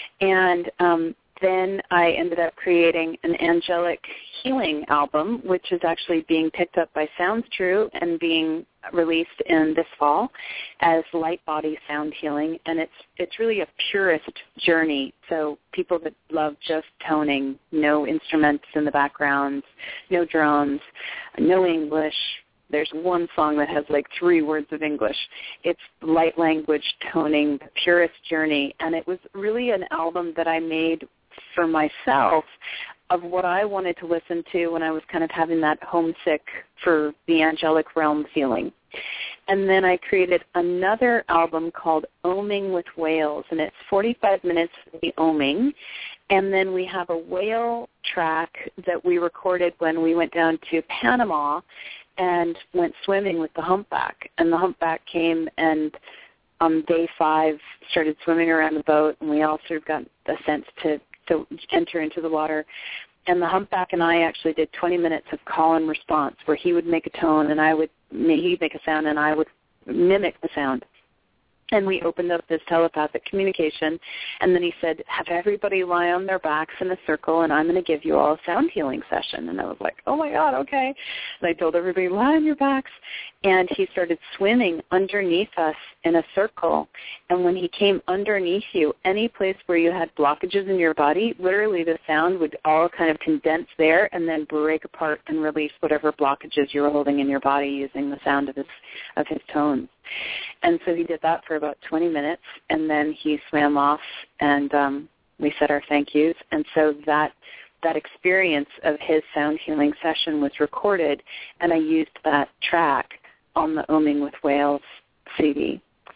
And then I ended up creating an angelic healing album, which is actually being picked up by Sounds True and being released in this fall as Light Body Sound Healing. And it's really a purist journey. So people that love just toning, no instruments in the background, no drums, no English. There's one song that has like 3 words of English. It's light language toning, the purest journey. And it was really an album that I made for myself of what I wanted to listen to when I was kind of having that homesick for the angelic realm feeling. And then I created another album called Oming with Whales, and it's 45 minutes of the oming. And then we have a whale track that we recorded when we went down to Panama and went swimming with the humpback. And the humpback came and on day 5 started swimming around the boat, and we all sort of got a sense to enter into the water. And the humpback and I actually did 20 minutes of call and response where he would make a tone and he'd make a sound and I would mimic the sound. And we opened up this telepathic communication, and then he said, have everybody lie on their backs in a circle, and I'm going to give you all a sound healing session. And I was like, oh, my God, okay. And I told everybody, lie on your backs. And he started swimming underneath us in a circle. And when he came underneath you, any place where you had blockages in your body, literally the sound would all kind of condense there and then break apart and release whatever blockages you were holding in your body using the sound of his tones. And so he did that for about 20 minutes, and then he swam off, and we said our thank yous. And so that experience of his sound healing session was recorded, and I used that track on the Oming with Whales CD.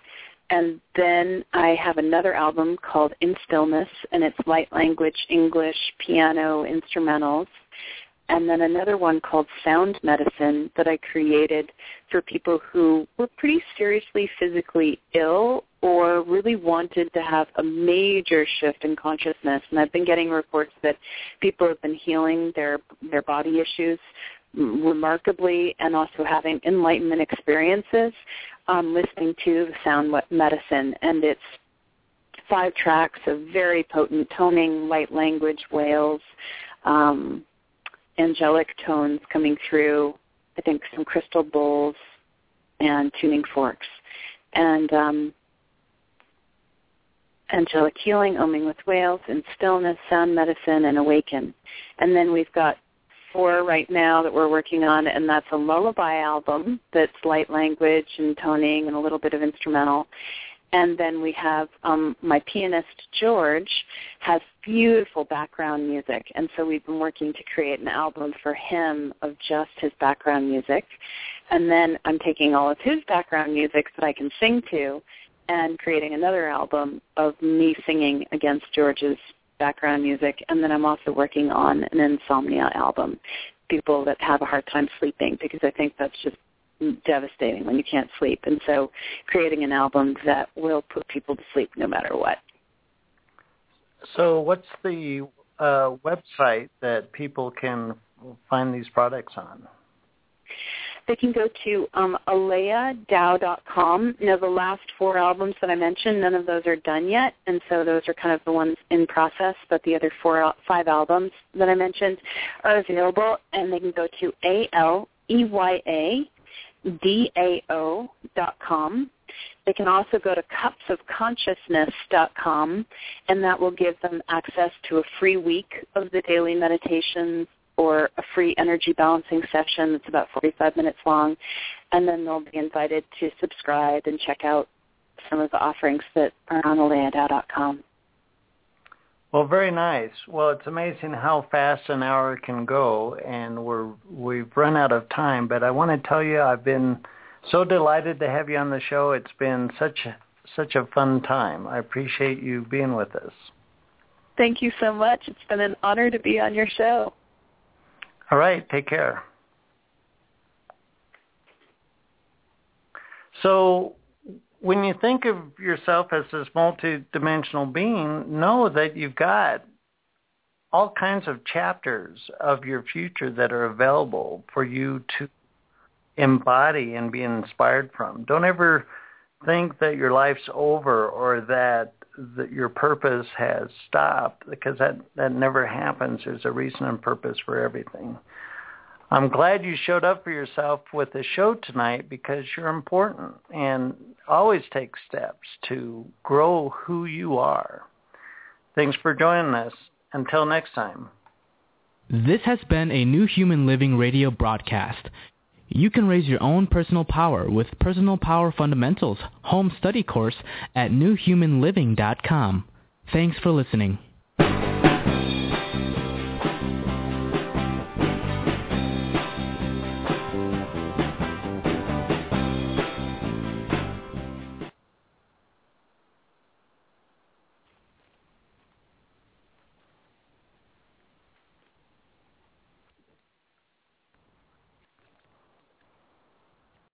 And then I have another album called In Stillness, and it's light language, English, piano, instrumentals. And then another one called Sound Medicine that I created for people who were pretty seriously physically ill or really wanted to have a major shift in consciousness. And I've been getting reports that people have been healing their body issues remarkably and also having enlightenment experiences listening to the Sound Medicine. And it's 5 tracks of very potent toning, light language, whales, angelic tones coming through, I think some crystal bowls and tuning forks. And angelic healing, Oming with Whales, In Stillness, Sound Medicine, and Awaken. And then we've got 4 right now that we're working on, and that's a lullaby album that's light language and toning and a little bit of instrumental. And then we have my pianist, George, has beautiful background music. And so we've been working to create an album for him of just his background music. And then I'm taking all of his background music that I can sing to and creating another album of me singing against George's background music. And then I'm also working on an insomnia album, people that have a hard time sleeping, because I think that's just devastating when you can't sleep. And so creating an album that will put people to sleep no matter what. So what's the website that people can find these products on? They can go to aleadow.com. Now, the last 4 albums that I mentioned, none of those are done yet, and so those are kind of the ones in process, but the other 5 albums that I mentioned are available, and they can go to aleydao.com. They can also go to cupsofconsciousness.com, and that will give them access to a free week of the daily meditations or a free energy balancing session that's about 45 minutes long, and then they'll be invited to subscribe and check out some of the offerings that are on thelayitdown.com. Well, very nice. Well, it's amazing how fast an hour can go, and we've run out of time. But I want to tell you, I've been so delighted to have you on the show. It's been such a fun time. I appreciate you being with us. Thank you so much. It's been an honor to be on your show. All right. Take care. So when you think of yourself as this multidimensional being, know that you've got all kinds of chapters of your future that are available for you to embody and be inspired from. Don't ever think that your life's over or that your purpose has stopped, because that never happens. There's a reason and purpose for everything. I'm glad you showed up for yourself with the show tonight, because you're important, and always take steps to grow who you are. Thanks for joining us. Until next time. This has been a New Human Living radio broadcast. You can raise your own personal power with Personal Power Fundamentals home study course at newhumanliving.com. Thanks for listening.